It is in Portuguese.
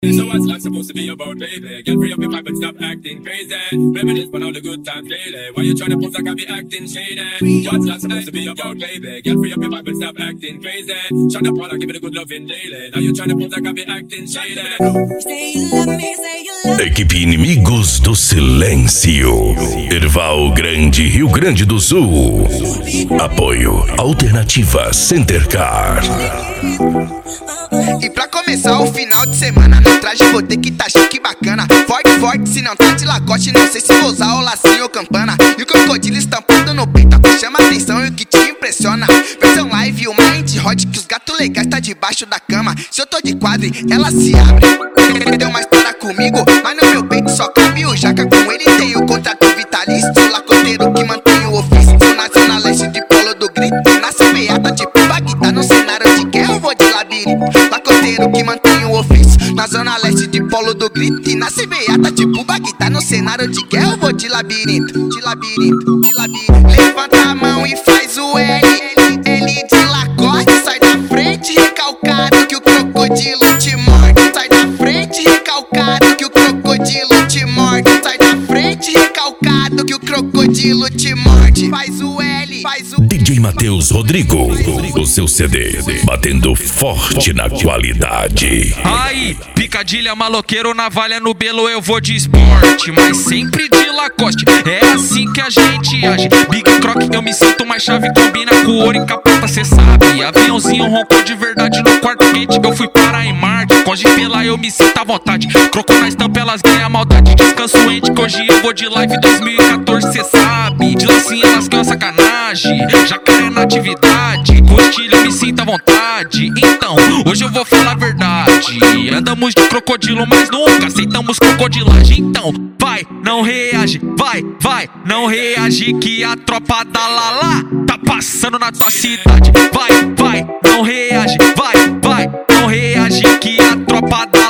So what's life supposed to be about, baby? Get free up your mind but stop acting crazy. Reminisce on all the good times daily. Why you tryna pose like I be acting shady? What's life supposed to be about, baby? Get free up your mind but stop acting crazy. Shut up while I give it a good loving daily. Now you tryna pose like I be acting shady. Say you love me, say you love me. Equipe Inimigos do Silêncio, Erval Grande, Rio Grande do Sul. Apoio Alternativa Centercar. E pra começar o final de semana, no traje vou ter que tá chique bacana. Forte, forte, se não tá de Lacoste, não sei se vou usar o lacinho ou campana. E o crocodilo estampado no peito, que chama atenção e o que te impressiona. Versão live, uma indie hot, que os gatos legais tá debaixo da cama. Se eu tô de quadro, ela se abre. Deu uma história comigo, mas no meu peito só cabe o jaca. Com ele tem o contrato vitalício, lacoteiro que mantém o ofício. Na zona leste de Polo do Grito, nasce beata tipo Bagdá. No cenário de guerra eu vou de labirinto, lacoteiro que mantém o ofício. Na zona leste de Polo do Grito, e nasce beata tipo Bagdá. No cenário de guerra eu vou de labirinto, de labirinto, de labirinto. Levanta a mão e faz o L, L de Lacoste. Sai da frente recalcado que o crocodilo te morde. Sai da frente recalcado que o crocodilo te morde. Sai da frente recalcado que o crocodilo te morde. Faz o L, faz o DJ Matheus Rodrigo, o seu CD batendo forte na qualidade. Aí, picadilha, maloqueiro, navalha no belo, eu vou de esporte, mas sempre de Lacoste, é assim que a gente age. Big Croc, eu me sinto mais chave, combina com ouro e capota, cê sabe. Aviãozinho roncou de verdade no quarto quente, eu fui parar em Marte. Com Gipela eu me sinto à vontade, croco na estampa, elas ganham maldade. Descanso ente, que hoje eu vou de live 2014, cê sabe. De lacinha elas ganham sacanagem, jacaré na atividade. Com estilo eu me sinto à vontade, então hoje eu vou falar a verdade. Andamos de crocodilo, mas nunca aceitamos crocodilagem. Então vai, não reage, vai, não reage, que a tropa da Lala tá passando na tua cidade. Vai, não reage, vai, não reage, que a tropa da